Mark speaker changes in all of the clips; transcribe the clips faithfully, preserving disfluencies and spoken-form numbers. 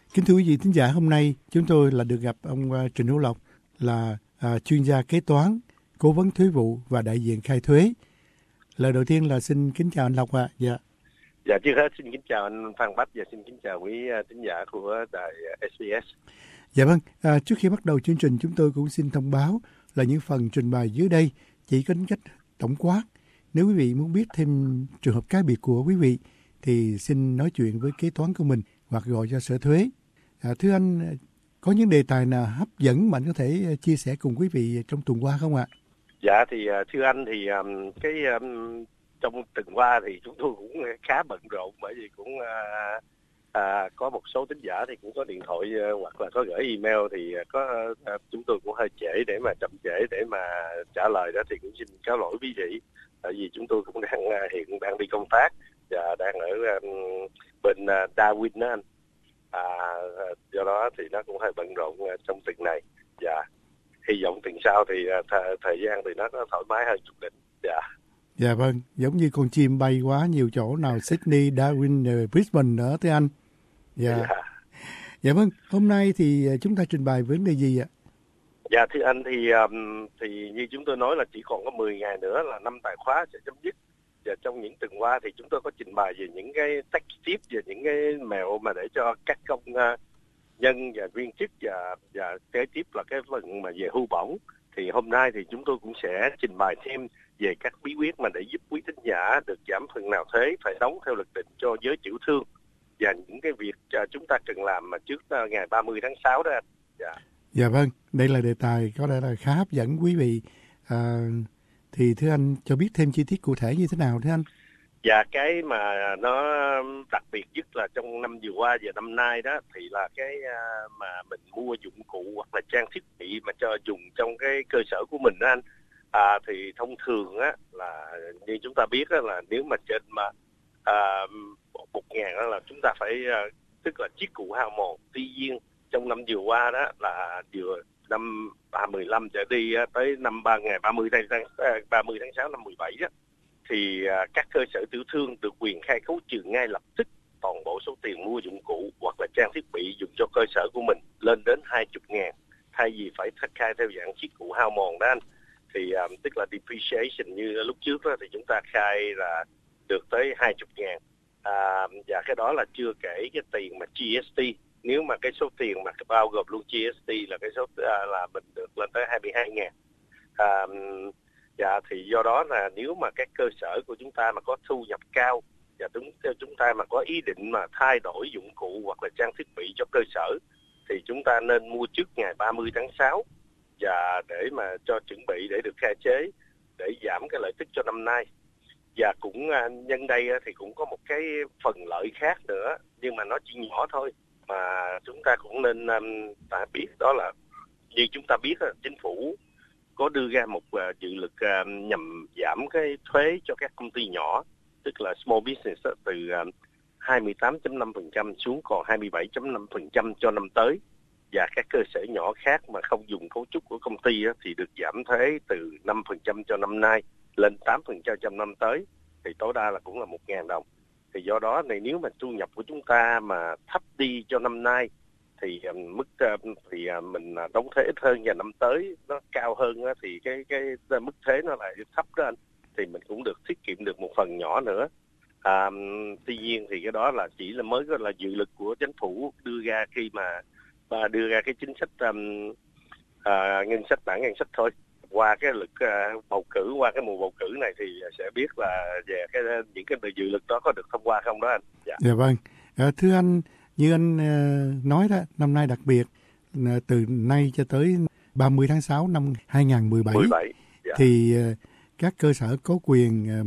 Speaker 1: Kính thưa quý vị thính giả, hôm nay chúng tôi là được gặp ông uh, Trịnh Hữu Lộc, là uh, chuyên gia kế toán, cố vấn thuế vụ và đại diện khai thuế. Lời đầu tiên là xin kính chào anh Lộc ạ. À. Dạ.
Speaker 2: Dạ, trước hết xin kính chào anh Phan Bách và xin kính chào quý thính giả của đài ét bê ét.
Speaker 1: Dạ vâng, à, trước khi bắt đầu chương trình chúng tôi cũng xin thông báo là những phần trình bày dưới đây chỉ có tính cách tổng quát. Nếu quý vị muốn biết thêm trường hợp cá biệt của quý vị thì xin nói chuyện với kế toán của mình hoặc gọi cho sở thuế. À, thưa anh, có những đề tài nào hấp dẫn mà anh có thể chia sẻ cùng quý vị trong tuần qua không ạ?
Speaker 2: Dạ thì thưa anh thì um, cái um, trong tuần qua thì chúng tôi cũng khá bận rộn, bởi vì cũng uh, À, có một số thính giả thì cũng có điện thoại uh, hoặc là có gửi email thì uh, có uh, chúng tôi cũng hơi trễ để mà chậm trễ để mà trả lời đó, thì cũng xin cáo lỗi quý vị, tại vì chúng tôi cũng đang uh, hiện đang đi công tác và đang ở um, bên uh, Darwin đó anh. À, do đó thì nó cũng hơi bận rộn uh, trong tuần này. Dạ, hy vọng tuần sau thì uh, th- thời gian thì nó, nó thoải mái hơn chút đỉnh. Dạ.
Speaker 1: Dạ vâng, giống như con chim bay quá nhiều chỗ nào, Sydney, Darwin, Brisbane nữa thưa anh. Dạ. Dạ. Dạ vâng, hôm nay thì chúng ta trình bày vấn đề gì ạ?
Speaker 2: Dạ thưa anh, thì um, thì như chúng tôi nói là chỉ còn có mười ngày nữa là năm tài khóa sẽ chấm dứt. Và trong những tuần qua thì chúng tôi có trình bày về những cái tax tip, về những cái mẹo mà để cho các công uh, nhân và viên chức, và và kế tiếp là cái phần mà về hưu bổng. Thì hôm nay thì chúng tôi cũng sẽ trình bày thêm về các bí quyết mà để giúp quý thính giả được giảm phần nào thuế phải đóng theo luật định cho giới tiểu thương, và những cái việc chúng ta cần làm mà trước ngày ba mươi tháng sáu đó anh. Dạ.
Speaker 1: Dạ vâng, đây là đề tài có lẽ là khá hấp dẫn quý vị. À, thì thưa anh cho biết thêm chi tiết cụ thể như thế nào thưa anh?
Speaker 2: Dạ, cái mà nó đặc biệt nhất là trong năm vừa qua và năm nay đó thì là cái mà mình mua dụng cụ hoặc là trang thiết bị mà cho dùng trong cái cơ sở của mình đó anh. À, thì thông thường á là như chúng ta biết á, là nếu mà trên mà à, một ngàn đó là chúng ta phải uh, tức là chiếc cụ hao mòn. Tuy nhiên trong năm vừa qua đó là vừa năm ba mươi lăm trở đi uh, tới năm ba ngày ba mươi tháng uh, ba mươi tháng sáu năm mười bảy đó, thì uh, các cơ sở tiểu thương được quyền khai khấu trừ ngay lập tức toàn bộ số tiền mua dụng cụ hoặc là trang thiết bị dùng cho cơ sở của mình lên đến hai mươi ngàn, thay vì phải khai theo dạng chiếc cụ hao mòn đó anh. Thì um, tức là depreciation như lúc trước đó, thì chúng ta khai là được tới hai mươi ngàn. À, và cái đó là chưa kể cái tiền mà giê ét tê. Nếu mà cái số tiền mà bao gồm luôn giê ét tê là cái số à, là mình được lên tới hai mươi hai ngàn. À, và thì do đó là nếu mà các cơ sở của chúng ta mà có thu nhập cao và chúng, chúng ta mà có ý định mà thay đổi dụng cụ hoặc là trang thiết bị cho cơ sở, thì chúng ta nên mua trước ngày ba mươi tháng sáu và để mà cho chuẩn bị để được khai chế, để giảm cái lợi tức cho năm nay. Và cũng nhân đây thì cũng có một cái phần lợi khác nữa, nhưng mà nó chỉ nhỏ thôi, mà chúng ta cũng nên um, ta biết, đó là như chúng ta biết chính phủ có đưa ra một uh, dự luật uh, nhằm giảm cái thuế cho các công ty nhỏ, tức là small business uh, từ uh, hai mươi tám phẩy năm phần trăm xuống còn hai mươi bảy phẩy năm phần trăm cho năm tới. Và các cơ sở nhỏ khác mà không dùng cấu trúc của công ty uh, thì được giảm thuế từ năm phần trăm cho năm nay lên tám phần trăm cho năm tới, thì tối đa là cũng là một ngàn đồng. Thì do đó này, nếu mà thu nhập của chúng ta mà thấp đi cho năm nay thì um, mức uh, thì uh, mình đóng thuế ít hơn, và năm tới nó cao hơn uh, thì cái cái mức thuế nó lại thấp đó anh, thì mình cũng được tiết kiệm được một phần nhỏ nữa. À, tuy nhiên thì cái đó là chỉ là mới là dự luật của chính phủ đưa ra khi mà, mà đưa ra cái chính sách um, uh, ngân sách bảng ngân sách thôi. Qua cái lực uh, bầu cử, qua cái mùa bầu cử này thì sẽ biết là về cái những cái dự luật đó có được thông qua không đó anh. Dạ,
Speaker 1: dạ vâng. À, thưa anh, như anh uh, nói đó, năm nay đặc biệt uh, từ nay cho tới ba mươi tháng sáu năm hai không một bảy,
Speaker 2: mười bảy, dạ.
Speaker 1: Thì uh, các cơ sở có quyền uh,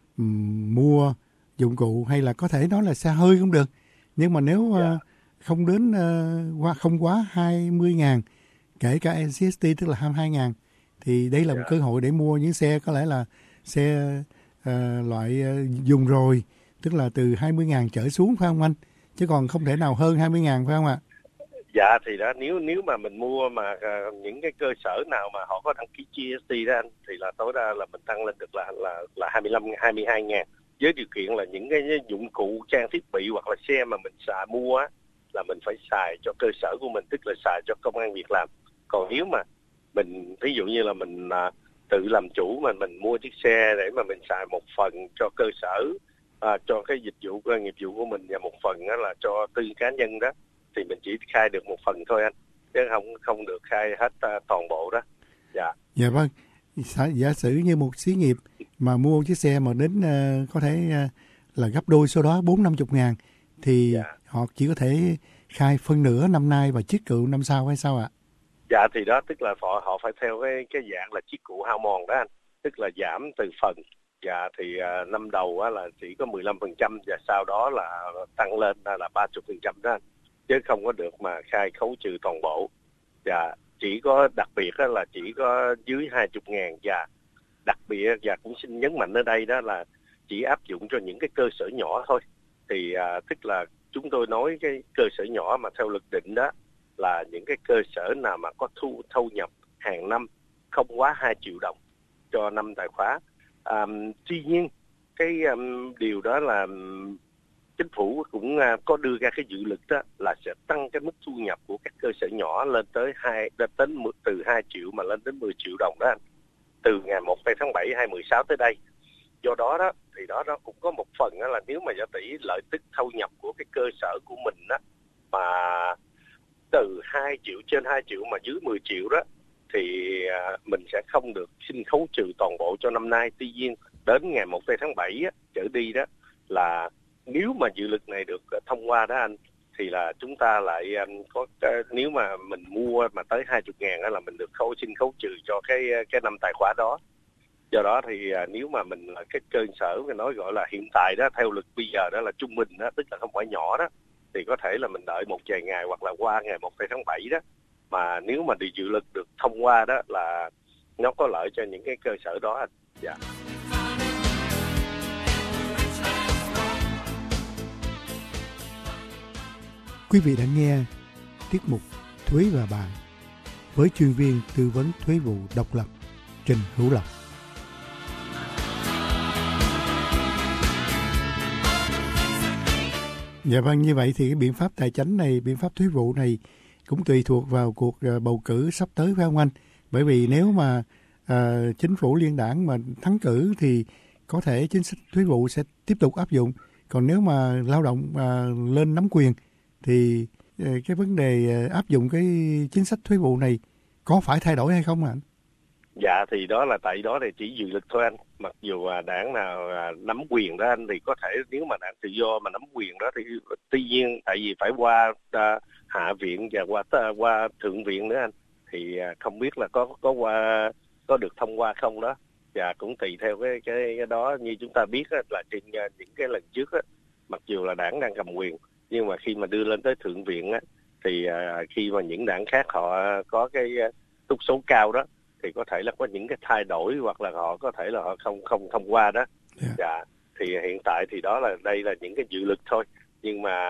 Speaker 1: um, mua dụng cụ, hay là có thể nói là xe hơi cũng được, nhưng mà nếu uh, dạ. không đến uh, qua không quá hai mươi ngàn, kể cả en xê ét tê tức là hai mươi hai ngàn, thì đây là một yeah. cơ hội để mua những xe có lẽ là xe uh, loại uh, dùng rồi, tức là từ hai mươi ngàn trở xuống, phải không anh? Chứ còn không thể nào hơn hai mươi ngàn, phải không ạ?
Speaker 2: Dạ, thì đó, nếu nếu mà mình mua mà uh, những cái cơ sở nào mà họ có đăng ký giê ét tê đó anh, thì là tối đa là mình tăng lên được là là là hai mươi lăm, hai mươi hai ngàn, với điều kiện là những cái dụng cụ trang thiết bị hoặc là xe mà mình xài mua á, là mình phải xài cho cơ sở của mình, tức là xài cho công ăn việc làm. Còn nếu mà mình ví dụ như là mình à, tự làm chủ mà mình mua chiếc xe để mà mình xài một phần cho cơ sở, à, cho cái dịch vụ cái nghiệp vụ của mình, và một phần đó là cho tư cá nhân đó, thì mình chỉ khai được một phần thôi anh, chứ không không được khai hết uh, toàn bộ đó. Dạ.
Speaker 1: Dạ vâng. Giả sử như một xí nghiệp mà mua chiếc xe mà đến uh, có thể uh, là gấp đôi số đó, bốn năm chục ngàn, thì
Speaker 2: Dạ.
Speaker 1: họ chỉ có thể khai phân nửa năm nay và chiết cựu năm sau hay sao ạ?
Speaker 2: Dạ thì đó, tức là họ họ phải theo cái cái dạng là chiết cựu hao mòn đó anh, tức là giảm từ phần. Dạ thì uh, năm đầu á, là chỉ có mười lăm phần trăm và sau đó là tăng lên là ba mươi phần trăm đó anh, chứ không có được mà khai khấu trừ toàn bộ. Dạ, chỉ có đặc biệt á, là chỉ có dưới hai mươi ngàn, và đặc biệt và cũng xin nhấn mạnh ở đây đó là chỉ áp dụng cho những cái cơ sở nhỏ thôi. Thì à, tức là chúng tôi nói cái cơ sở nhỏ mà theo luật định đó là những cái cơ sở nào mà có thu thu nhập hàng năm không quá hai triệu đồng cho năm tài khóa. À, tuy nhiên cái um, điều đó là um, chính phủ cũng uh, có đưa ra cái dự luật đó là sẽ tăng cái mức thu nhập của các cơ sở nhỏ lên tới hai đến từ hai triệu mà lên đến mười triệu đồng đó anh, từ ngày một tháng bảy hai nghìn không trăm mười sáu tới đây. Do đó đó thì đó đó cũng có một phần đó là nếu mà giả tỷ lợi tức thu nhập của cái cơ sở của mình đó mà từ hai triệu trên hai triệu mà dưới mười triệu đó thì à, mình sẽ không được xin khấu trừ toàn bộ cho năm nay. Tuy nhiên đến ngày một tháng bảy á, trở đi đó là nếu mà dự luật này được thông qua đó anh, thì là chúng ta lại um, có cái, nếu mà mình mua mà tới hai mươi ngàn đó là mình được khấu xin khấu trừ cho cái cái năm tài khóa đó. Do đó thì à, nếu mà mình là cái cơ sở mình nói gọi là hiện tại đó theo luật bây giờ đó là trung bình đó, tức là không phải nhỏ đó, thì có thể là mình đợi một vài ngày hoặc là qua ngày một tháng bảy đó, mà nếu mà đi dự luật được thông qua đó là nó có lợi cho những cái cơ sở đó anh. Dạ.
Speaker 1: Quý vị đã nghe tiết mục Thuế và Bạn với chuyên viên tư vấn thuế vụ độc lập Trình Hữu Lộc. Dạ vâng, như vậy thì cái biện pháp tài chánh này, biện pháp thuế vụ này cũng tùy thuộc vào cuộc bầu cử sắp tới phải không anh? Bởi vì nếu mà à, chính phủ liên đảng mà thắng cử thì có thể chính sách thuế vụ sẽ tiếp tục áp dụng. Còn nếu mà lao động à, lên nắm quyền thì à, cái vấn đề áp dụng cái chính sách thuế vụ này có phải thay đổi hay không anh?
Speaker 2: Dạ thì đó là tại đó thì chỉ dự luật thôi anh. Mặc dù à, đảng nào à, nắm quyền đó anh thì có thể nếu mà đảng tự do mà nắm quyền đó thì tuy nhiên tại vì phải qua à, hạ viện và qua à, qua thượng viện nữa anh, thì à, không biết là có có qua có được thông qua không đó. Và cũng tùy theo cái cái, cái đó. Như chúng ta biết á, là trên uh, những cái lần trước á, mặc dù là đảng đang cầm quyền nhưng mà khi mà đưa lên tới thượng viện á, thì uh, khi mà những đảng khác họ có cái uh, túc số cao đó thì có thể là có những cái thay đổi hoặc là họ có thể là họ không không thông qua đó.
Speaker 1: Yeah.
Speaker 2: Dạ thì hiện tại thì đó là đây là những cái dự luật thôi, nhưng mà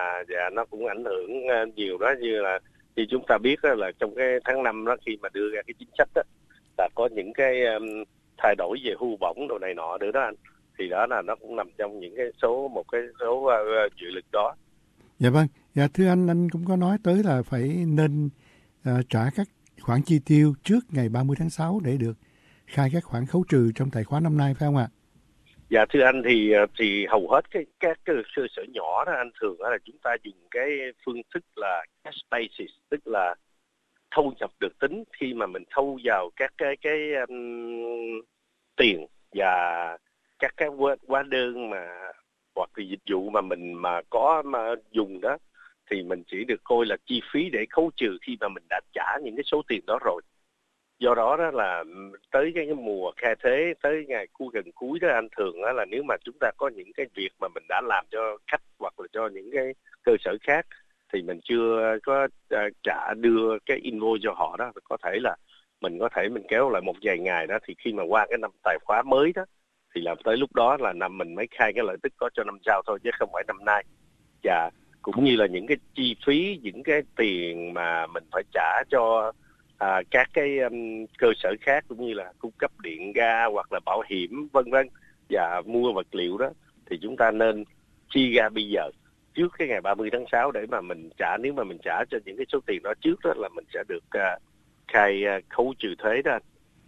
Speaker 2: dạ nó cũng ảnh hưởng uh, nhiều đó. Như là như chúng ta biết đó, là trong cái tháng năm đó khi mà đưa ra cái chính sách đó là có những cái um, thay đổi về hưu bổng đồ này nọ nữa đó anh, thì đó là nó cũng nằm trong những cái số một cái số uh, dự luật đó.
Speaker 1: Dạ vâng, dạ thưa anh, anh cũng có nói tới là phải nên uh, trả các khoản chi tiêu trước ngày ba mươi tháng sáu để được khai các khoản khấu trừ trong tài khoá năm nay phải không ạ?
Speaker 2: Dạ thưa anh thì thì hầu hết cái các cái cơ sở nhỏ đó anh thường là chúng ta dùng cái phương thức là cash basis, tức là thu nhập được tính khi mà mình thu vào các cái cái um, tiền và các cái hóa đơn mà hoặc là dịch vụ mà mình mà có mà dùng đó thì mình chỉ được coi là chi phí để khấu trừ khi mà mình đã trả những cái số tiền đó rồi. Do đó đó là tới cái mùa khai thuế, tới ngày cuối gần cuối đó anh, thường đó là nếu mà chúng ta có những cái việc mà mình đã làm cho khách hoặc là cho những cái cơ sở khác thì mình chưa có uh, trả đưa cái invoice cho họ đó, có thể là mình có thể mình kéo lại một vài ngày đó, thì khi mà qua cái năm tài khóa mới đó thì làm tới lúc đó là năm mình mới khai cái lợi tức có cho năm sau thôi chứ không phải năm nay. Và cũng như là những cái chi phí, những cái tiền mà mình phải trả cho à, các cái um, cơ sở khác cũng như là cung cấp điện ga hoặc là bảo hiểm vân vân và mua vật liệu đó thì chúng ta nên chi ra bây giờ. trước cái ngày ba mươi tháng sáu để mà mình trả. Nếu mà mình trả cho những cái số tiền đó trước đó là mình sẽ được uh, khai uh, khấu trừ thuế đó.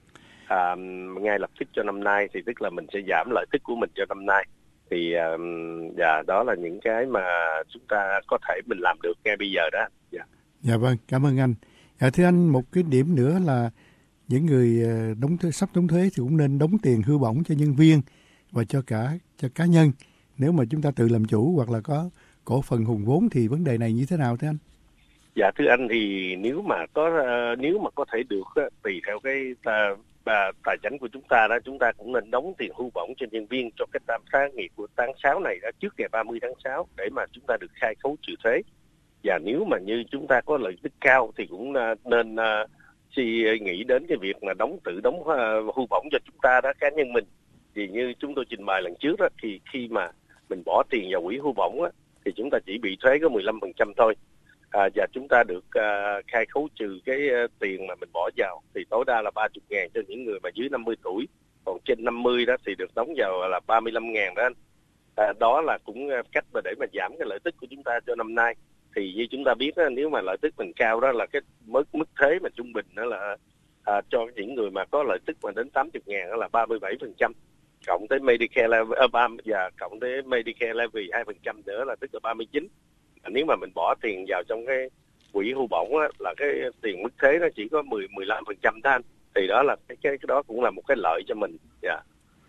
Speaker 2: À, ngay lập tức cho năm nay thì tức là mình sẽ giảm lợi tức của mình cho năm nay. Thì uh, dạ, đó là những cái mà chúng ta có thể mình làm được ngay bây giờ đó. Dạ,
Speaker 1: dạ vâng, cảm ơn anh. Dạ, thưa anh, một cái điểm nữa là những người đóng thuế, sắp đóng thuế thì cũng nên đóng tiền hưu bổng cho nhân viên và cho cả cho cá nhân. Nếu mà chúng ta tự làm chủ hoặc là có cổ phần hùng vốn thì vấn đề này như thế nào thưa anh?
Speaker 2: Dạ thưa anh, thì nếu mà có uh, nếu mà có thể được uh, tùy theo cái uh, uh, tài chính của chúng ta đó, chúng ta cũng nên đóng tiền hưu bổng cho nhân viên cho cái tám tháng nghỉ của tháng sáu này đó trước ngày ba mươi tháng sáu để mà chúng ta được khai khấu trừ thuế. Và nếu mà như chúng ta có lợi tức cao thì cũng uh, nên uh, suy nghĩ đến cái việc mà đóng tự đóng uh, hưu bổng cho chúng ta đó, cá nhân mình. Thì như chúng tôi trình bày lần trước đó, thì khi mà mình bỏ tiền vào quỹ hưu bổng á, thì chúng ta chỉ bị thuế có mười lăm phần trăm thôi. À, và chúng ta được uh, khai khấu trừ cái uh, tiền mà mình bỏ vào thì tối đa là ba mươi ngàn cho những người mà dưới năm mươi tuổi, còn trên năm mươi đó thì được đóng vào là ba mươi lăm ngàn đó anh. À, đó là cũng cách mà để mà giảm cái lợi tức của chúng ta cho năm nay. Thì như chúng ta biết đó, nếu mà lợi tức mình cao đó là cái mức mức thuế mà trung bình đó là à, cho những người mà có lợi tức mà đến tám mươi ngàn đó là ba mươi bảy phần trăm, cộng tới Medicare levy, uh, và cộng tới Medicare levy hai phần trăm nữa là tức là ba mươi chín. Nếu mà mình bỏ tiền vào trong cái quỹ hưu bổng á, là cái tiền mức thuế nó chỉ có mười mười lăm phần trăm thôi anh. Thì đó là cái, cái cái đó cũng là một cái lợi cho mình. Dạ.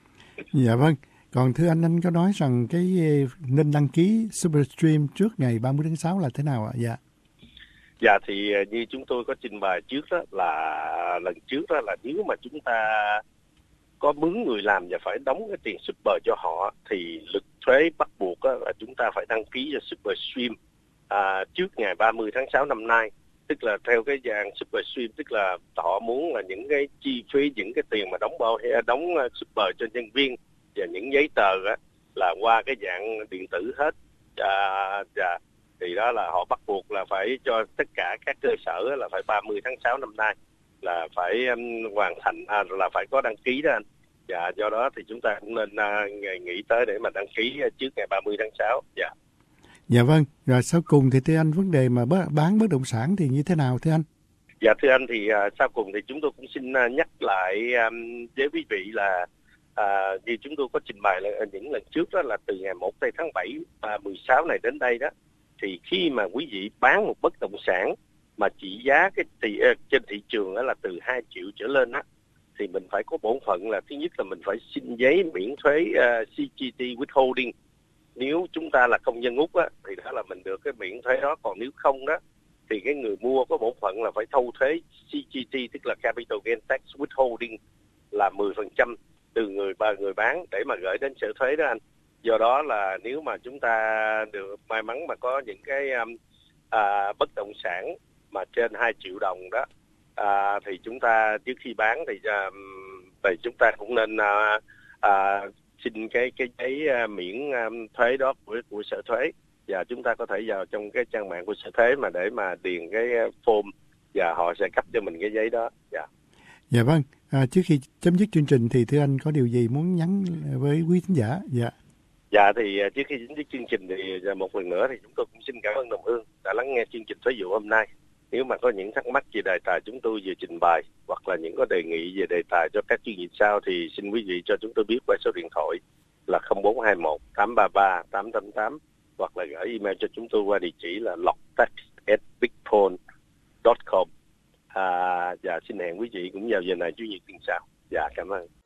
Speaker 1: Dạ vâng. Còn thưa anh, anh có nói rằng cái nên đăng ký SuperStream trước ngày ba mươi tháng sáu là thế nào ạ? Dạ.
Speaker 2: Dạ thì như chúng tôi có trình bày trước đó, là lần trước đó là nếu mà chúng ta có mướn người làm và phải đóng cái tiền super cho họ thì luật thuế bắt buộc là chúng ta phải đăng ký cho SuperStream à, trước ngày ba mươi tháng sáu năm nay. Tức là theo cái dạng SuperStream, tức là họ muốn là những cái chi phí, những cái tiền mà đóng bảo đóng super cho nhân viên và những giấy tờ đó, là qua cái dạng điện tử hết. À, và thì đó là họ bắt buộc là phải cho tất cả các cơ sở là phải ba mươi tháng sáu năm nay là phải um, hoàn thành, à, là phải có đăng ký đó anh. Dạ, do đó thì chúng ta cũng nên uh, nghĩ tới để mà đăng ký uh, trước ngày ba mươi tháng sáu. Dạ.
Speaker 1: Dạ vâng. Rồi sau cùng thì thưa anh, vấn đề mà bán bất động sản thì như thế nào thưa anh?
Speaker 2: Dạ thưa anh, thì uh, sau cùng thì chúng tôi cũng xin uh, nhắc lại um, với quý vị là uh, như chúng tôi có trình bày là, uh, những lần trước đó, là từ ngày một tháng bảy uh, mười sáu này đến đây đó, thì khi mà quý vị bán một bất động sản mà trị giá cái thị, uh, trên thị trường đó là từ hai triệu trở lên á, thì mình phải có bổn phận là thứ nhất là mình phải xin giấy miễn thuế uh, xê giê tê withholding. Nếu chúng ta là công dân Úc á, thì đó là mình được cái miễn thuế đó. Còn nếu không đó thì cái người mua có bổn phận là phải thâu thuế xê giê tê, tức là Capital Gain Tax Withholding, là mười phần trăm từ người ba người bán để mà gửi đến sở thuế đó anh. Do đó là nếu mà chúng ta được may mắn mà có những cái um, à, bất động sản mà trên hai triệu đồng đó, à, thì chúng ta trước khi bán thì, um, thì chúng ta cũng nên uh, uh, xin cái cái giấy uh, miễn um, thuế đó của của sở thuế, và chúng ta có thể vào trong cái trang mạng của sở thuế mà để mà điền cái form và họ sẽ cấp cho mình cái giấy đó. Dạ.
Speaker 1: Dạ vâng. À, trước khi chấm dứt chương trình thì thưa anh có điều gì muốn nhắn với quý khán giả? Dạ.
Speaker 2: Dạ thì trước khi chấm dứt chương trình thì một lần nữa thì chúng tôi cũng xin cảm ơn Đồng Hương đã lắng nghe chương trình Thuế vụ hôm nay. Nếu mà có những thắc mắc về đề tài chúng tôi vừa trình bày hoặc là những có đề nghị về đề tài cho các chương trình sau thì xin quý vị cho chúng tôi biết qua số điện thoại là không bốn hai một tám ba ba tám tám tám hoặc là gửi email cho chúng tôi qua địa chỉ là loctax at bigphone chấm com. À, và xin hẹn quý vị cũng vào giờ này Chủ nhật tuần sau. Dạ, cảm ơn.